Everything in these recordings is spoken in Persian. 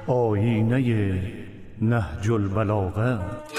آیینه نهج البلاغه.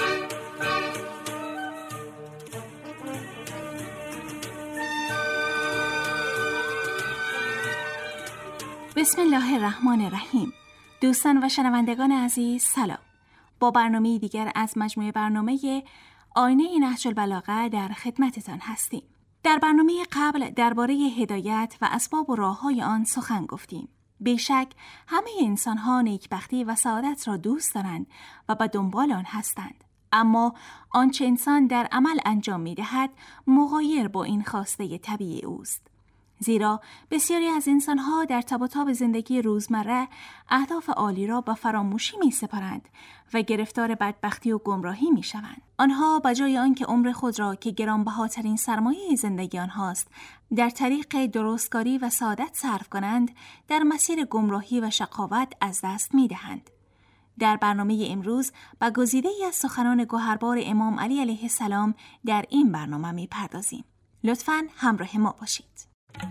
بسم الله الرحمن الرحیم. دوستان و شنوندگان عزیز سلام. با برنامه دیگر از مجموعه برنامه آینه نهج البلاغه در خدمتتان هستیم. در برنامه قبل درباره هدایت و اسباب و راه‌های آن سخن گفتیم. بیشک همه انسان‌ها نیکبختی و سعادت را دوست دارند و به دنبال آن هستند. اما آنچه انسان در عمل انجام می‌دهد مغایر با این خواسته طبیعی اوست. زیرا بسیاری از انسان‌ها در تب و تاب زندگی روزمره اهداف عالی را به فراموشی می‌سپارند و گرفتار بدبختی و گمراهی می‌شوند. آنها بجای آنکه عمر خود را که گرانبهاترین سرمایه زندگی آنهاست در طریق درستکاری و سعادت صرف کنند، در مسیر گمراهی و شقاوت از دست می‌دهند. در برنامه امروز به گزیده‌ای از سخنان گوهربار امام علی علیه السلام در این برنامه می‌پردازیم. لطفاً همراه ما باشید.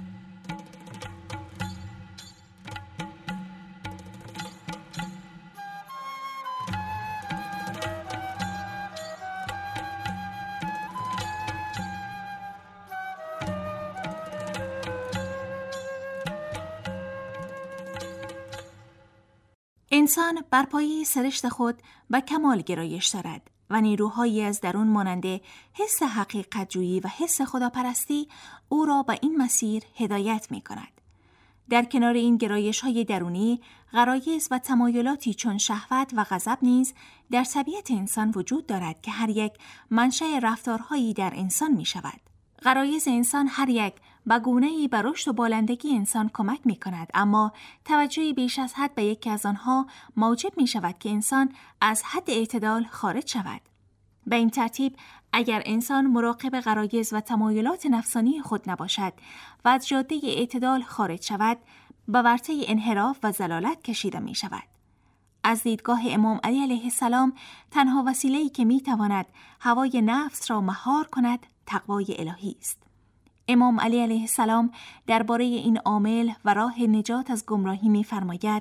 انسان بر پایه سرشت خود به کمال گرایش دارد و نیروهایی از درون ماننده حس حقیقت جویی و حس خداپرستی او را به این مسیر هدایت می کند. در کنار این گرایش‌های درونی، غرایز و تمایلاتی چون شهوت و غضب نیز در طبیعت انسان وجود دارد که هر یک منشأ رفتارهایی در انسان می شود. غرایز انسان هر یک به گونه‌ای به رشد و بالندگی انسان کمک می کند، اما توجهی بیش از حد به یکی از آنها موجب می شود که انسان از حد اعتدال خارج شود. به این ترتیب اگر انسان مراقب غرایز و تمایلات نفسانی خود نباشد و از جاده اعتدال خارج شود، به ورطه انحراف و ضلالت کشیده می شود. از دیدگاه امام علی علیه السلام تنها وسیله‌ای که می تواند هوای نفس را مهار کند تقوای الهی است. امام علی علیه السلام درباره این عامل و راه نجات از گمراهی می‌فرماید: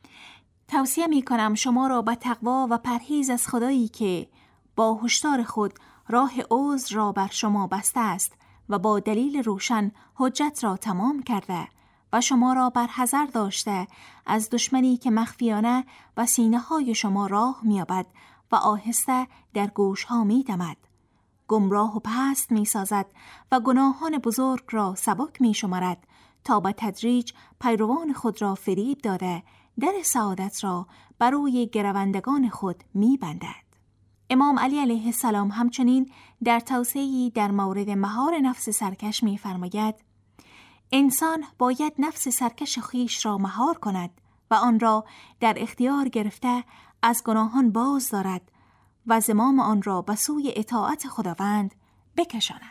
توصیه می‌کنم شما را به تقوا و پرهیز از خدایی که با هشدار خود راه عذر را بر شما بسته است و با دلیل روشن حجت را تمام کرده و شما را بر حذر داشته از دشمنی که مخفیانه و سینه‌های شما راه می‌یابد و آهسته در گوش‌ها می‌دمد، گمراه و پست می سازد و گناهان بزرگ را سبک می شمارد تا به تدریج پیروان خود را فریب داده در سعادت را بر روی گروندگان خود می بندد. امام علی علیه السلام همچنین در توصیه‌ای در مورد مهار نفس سرکش می فرماید: انسان باید نفس سرکش خویش را مهار کند و آن را در اختیار گرفته از گناهان باز دارد و زمام آن را به سوی اطاعت خداوند بکشاند.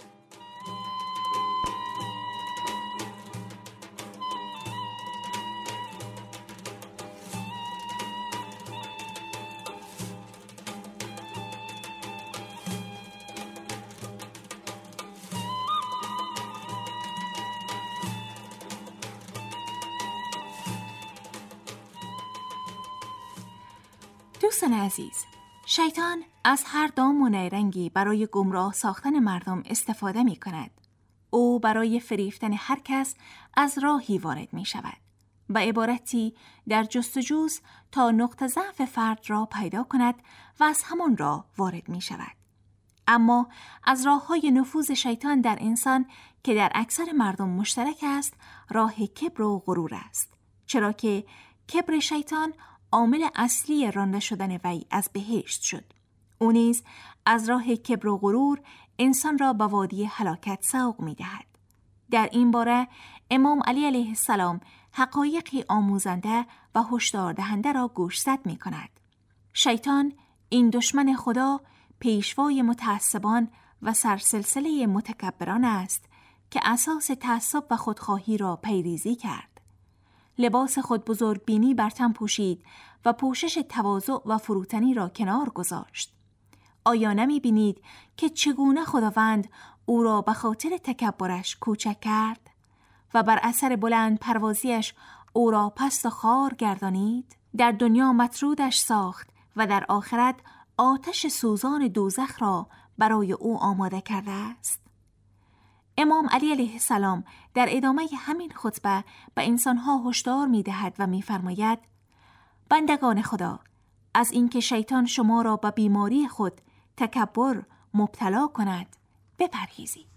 دوستان عزیز، شیطان از هر دام و نیرنگی برای گمراه ساختن مردم استفاده می کند. او برای فریفتن هر کس از راهی وارد می شود و عبارتی در جستجوست تا نقطه ضعف فرد را پیدا کند و از همان راه وارد می شود. اما از راه‌های نفوذ شیطان در انسان که در اکثر مردم مشترک است، راه کبر و غرور است، چرا که کبر شیطان عامل اصلی رانده شدن وی از بهشت شد. او نیز از راه کبر و غرور انسان را به وادی هلاکت سوق می دهد. در این باره امام علی علیه السلام حقایقی آموزنده و هشدار دهنده را گوشزد می کند. شیطان، این دشمن خدا، پیشوای متعصبان و سرسلسله متکبران است که اساس تعصب و خودخواهی را پیریزی کرد. لباس خود بزرگ بینی بر تن پوشید و پوشش تواضع و فروتنی را کنار گذاشت. آیا نمی بینید که چگونه خداوند او را به خاطر تکبرش کوچک کرد و بر اثر بلند پروازیش او را پست و خوار گردانید؟ در دنیا مطرودش ساخت و در آخرت آتش سوزان دوزخ را برای او آماده کرده است. امام علی علیه السلام در ادامه همین خطبه به انسانها هشدار می‌دهد و می‌فرماید: بندگان خدا، از اینکه شیطان شما را به بیماری خود تکبر مبتلا کند بپرهیزید.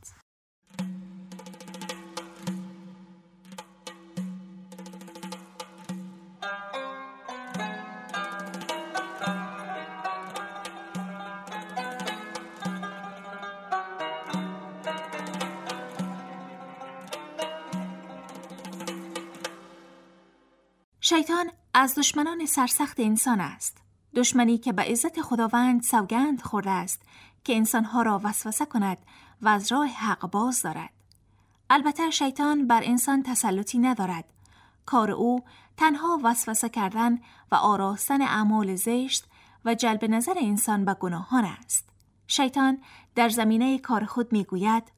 شیطان از دشمنان سرسخت انسان است. دشمنی که به عزت خداوند سوگند خورده است که انسانها را وسوسه کند و از راه حق باز دارد. البته شیطان بر انسان تسلطی ندارد. کار او تنها وسوسه کردن و آراستن اعمال زشت و جلب نظر انسان به گناهان است. شیطان در زمینه کار خود میگوید: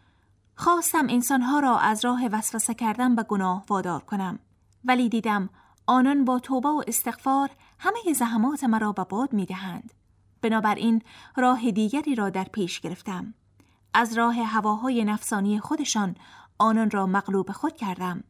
خواستم انسانها را از راه وسوسه کردن به گناه وادار کنم، ولی دیدم آنان با توبه و استغفار همه زحمات مرا به باد می‌دهند. بنابراین راه دیگری را در پیش گرفتم. از راه هواهای نفسانی خودشان آنان را مغلوب خود کردم.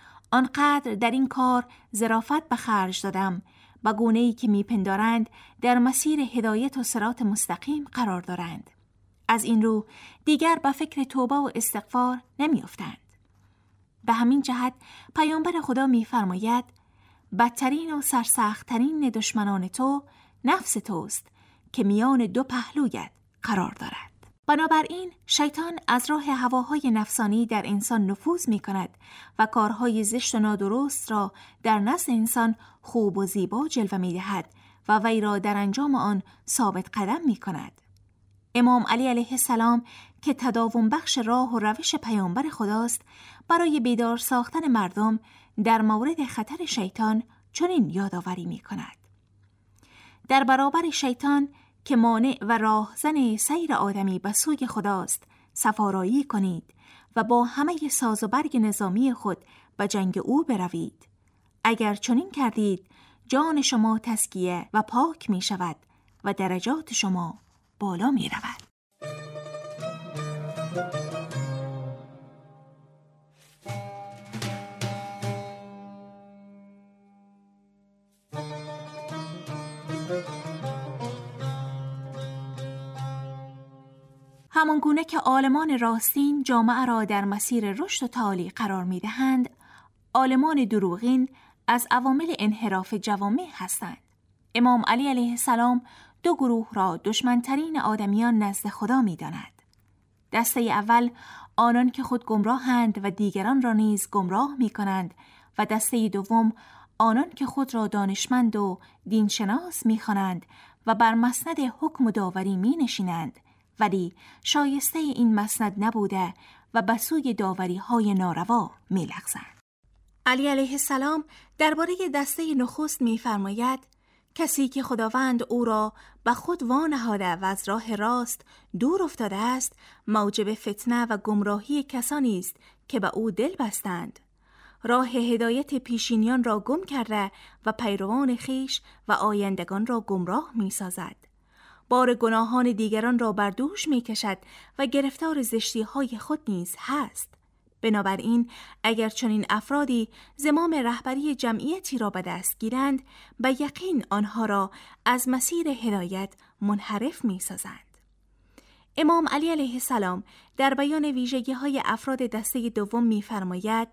آنقدر در این کار ظرافت به خرج دادم به گونه‌ای که میپندارند در مسیر هدایت و صراط مستقیم قرار دارند. از این رو دیگر به فکر توبه و استغفار نمیافتند. به همین جهت پیامبر خدا میفرماید: بدترین و سرسخت‌ترین دشمنان تو نفس توست که میان دو پهلویت قرار دارد. بنابراین شیطان از راه هواهای نفسانی در انسان نفوذ می کند و کارهای زشت و نادرست را در نزد انسان خوب و زیبا جلوه می دهد و وی را در انجام آن ثابت قدم می کند. امام علی علیه السلام که تداوم بخش راه و روش پیامبر خداست، برای بیدار ساختن مردم در مورد خطر شیطان چنین یادآوری می کند: در برابر شیطان که مانع و راهزن سیر آدمی به سوی خداست صفارایی کنید و با همه ساز و برگ نظامی خود به جنگ او بروید. اگر چنین کردید جان شما تزکیه و پاک می شود و درجات شما بالا می رود. همانگونه که عالمان راستین جامعه را در مسیر رشد و تعالی قرار می دهند، عالمان دروغین از عوامل انحراف جوامع هستند. امام علی علیه السلام دو گروه را دشمنترین آدمیان نزد خدا می داند. دسته اول آنان که خود گمراهند و دیگران را نیز گمراه می کنند و دسته دوم آنان که خود را دانشمند و دینشناس می خوانند و بر مسند حکم و داوری می نشینند، ولی شایسته این مسند نبوده و به سوی داوری های ناروا می لغزند. علی علیه السلام درباره دسته نخست می فرماید: کسی که خداوند او را به خود وانهاده و از راه راست دور افتاده است، موجب فتنه و گمراهی کسانی است که به او دل بستند. راه هدایت پیشینیان را گم کرده و پیروان خیش و آیندگان را گمراه می سازد. بار گناهان دیگران را بر دوش می کشد و گرفتار زشتی های خود نیز هست. بنابراین اگر چنین افرادی زمام رهبری جمعیتی را به دست گیرند، به یقین آنها را از مسیر هدایت منحرف می سازند. امام علی علیه السلام در بیان ویژگی های افراد دسته دوم می فرماید: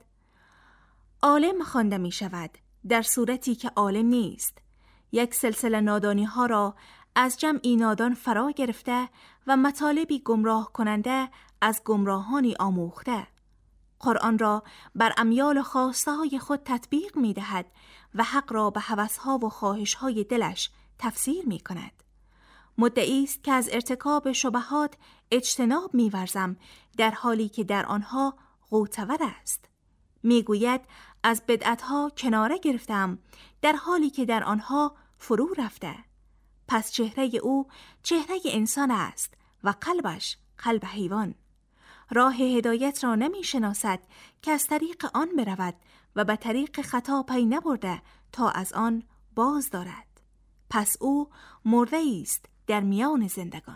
عالم خوانده می شود در صورتی که عالم نیست. یک سلسله نادانی ها را از جمعی نادان فرا گرفته و مطالبی گمراه کننده از گمراهانی آموخته. قرآن را بر امیال و خواسته های خود تطبیق می دهد و حق را به هوسها و خواهش های دلش تفسیر می کند. مدعی است که از ارتکاب شبهات اجتناب می ورزم، در حالی که در آنها غوطه‌ور است. می گوید از بدعتها کناره گرفتم، در حالی که در آنها فرو رفته. پس چهره او چهره انسان است و قلبش قلب حیوان. راه هدایت را نمی شناسد که از طریق آن برود و به طریق خطا پی نبرده تا از آن باز دارد. پس او مرده است در میان زندگان.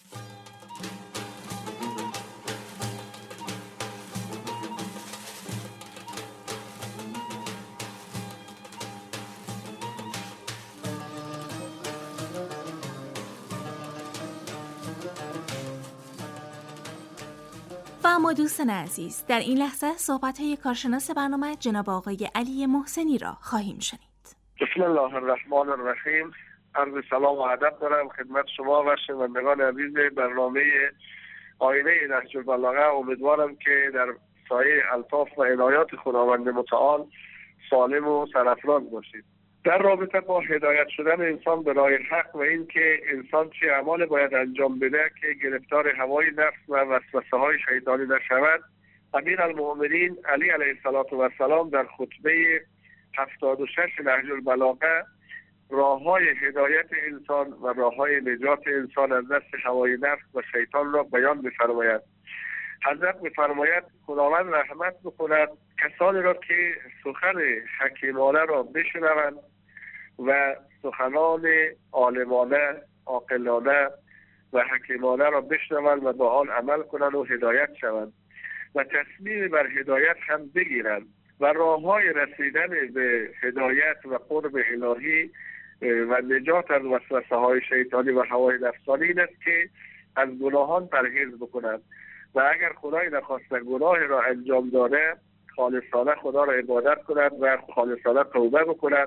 و اما دوستان عزیز، در این لحظه صحبت‌های کارشناس برنامه جناب آقای علی محسنی را خواهیم شنید. بسم الله الرحمن الرحیم. عرض سلام و ادب دارم خدمت شما و شنوندگان عزیز برنامه آینه نهج البلاغه. امیدوارم که در سایه الطاف و عنایات خداوند متعال سالم و سرافراز باشید. در رابطه با هدایت شدن انسان به راه حق و اینکه انسان چه اعمال باید انجام بده که گرفتار هوای نفس و وسوسه‌های شیطانی نشود، امیرالمؤمنین علی علیه السلام در خطبه 76 نهج البلاغه راه‌های هدایت انسان و راه‌های نجات انسان از دست هوای نفس و شیطان را بیان می‌فرماید. حضرت می‌فرماید خداوند رحمت بکند کسانی را که سخن حکیمانه را بشنوند و سخنان عالمانه، عاقلانه و حکیمانه را بشنوند و با آن عمل کنند و هدایت شوند و تصمیم بر هدایت هم بگیرند. و راه‌های رسیدن به هدایت و قرب الهی و نجات از وسوسه‌های شیطانی و هوای نفسانی این است که از گناهان پرهیز بکنند و اگر خدای نخواسته گناه را انجام داده خالصانه خدا را عبادت کند و خالصانه توبه بکند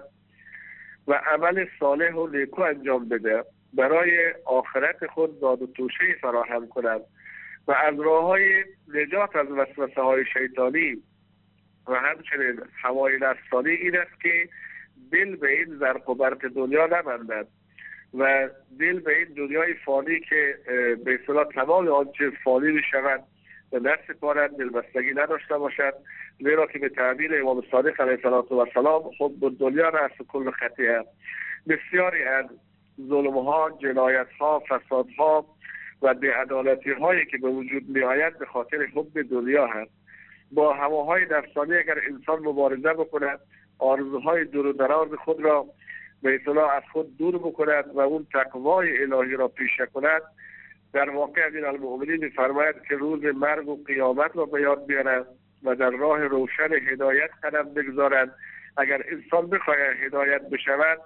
و عمل صالح و نیکو انجام بده، برای آخرت خود داد و توشه فراهم کند و از راه‌های نجات از وسوسه‌های شیطانی و همچنین هوای نفسانی این است که دل به این زرق و برق دنیا نبندد و دل به این دنیای فانی که به اصطلاح تمام آنچه فانی می‌شود و نسپارد، دلبستگی نداشته باشد، زیرا که به تعبیر امام صادق علیه السلام حب دنیا رأس کل خطیئه. بسیاری از ظلم‌ها، جنایت‌ها، فسادها و بی‌عدالتی‌هایی که به وجود می‌آید به خاطر حب دنیا هست. با هواهای نفسانی اگر انسان مبارزه بکند، آرزوهای دور و دراز خود را به اصطلاح از خود دور بکند و اون تقوای الهی را پیشه کند، در واقع امیرالمؤمنین می‌فرماید که روز مرگ و قیامت را به یاد بیارند و در راه روشن هدایت قدم بگذارند. اگر انسان بخواهد هدایت بشود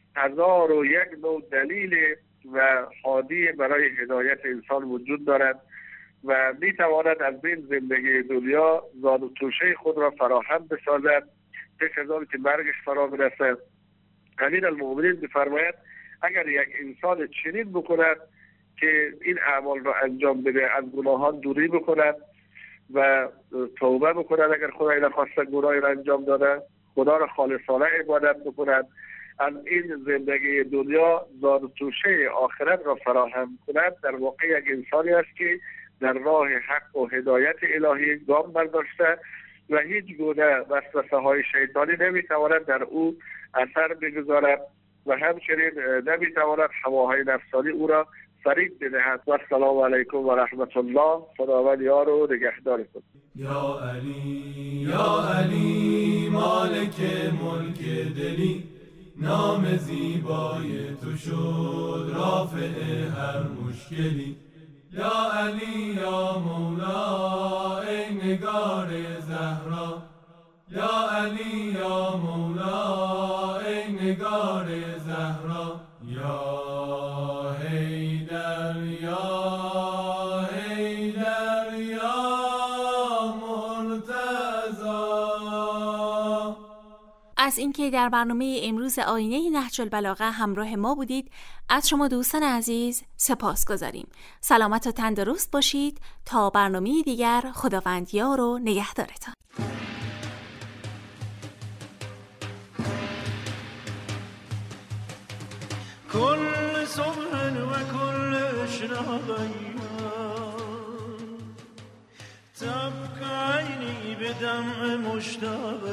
1001 نوع دلیل و حادی برای هدایت انسان وجود دارد و میتواند از این زندگی دنیا زاد و توشه خود را فراهم بسازد پیش از آن که مرگش فرا برسد. امیرالمؤمنین می‌فرماید اگر یک انسان چنین بکند که این اعمال را انجام بده، از گناهان دوری بکند و توبه بکند، اگر خدای نخواسته گناهی را انجام داده خدا را خالصانه عبادت بکند، از این زندگی دنیا زاد و توشه آخرت را فراهم کند، در واقع یک انسانی است که در راه حق و هدایت الهی گام برداشته و هیچ گونه وسوسه‌های شیطانی نمیتواند در او اثر بگذارد و همچنین نمیتواند هواهای نفسانی او را فریب بدهد. و السلام علیکم و رحمت الله. خداوند یار و نگهدار کند. یا علی مالک ملک دلی، نام زیبای تو شد رافع هر مشکلی. یا علی یا مولا ای نگار زهرا، یا علی یا مولا ای نگار زهرا، یا حیدر یا حیدر یا مرتضی. از اینکه در برنامه امروز آینه نهج البلاغه همراه ما بودید از شما دوستان عزیز سپاس گذاریم. سلامت و تندرست باشید تا برنامه دیگر. خداوند یار و نگهدارتان. كل صبح وكل اشراق تبكى عيني بدمع مشتاق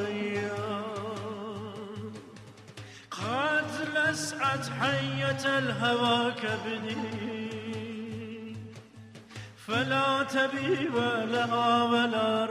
قد لسعت حية الهوى كبدي فلا تبي ولها ولا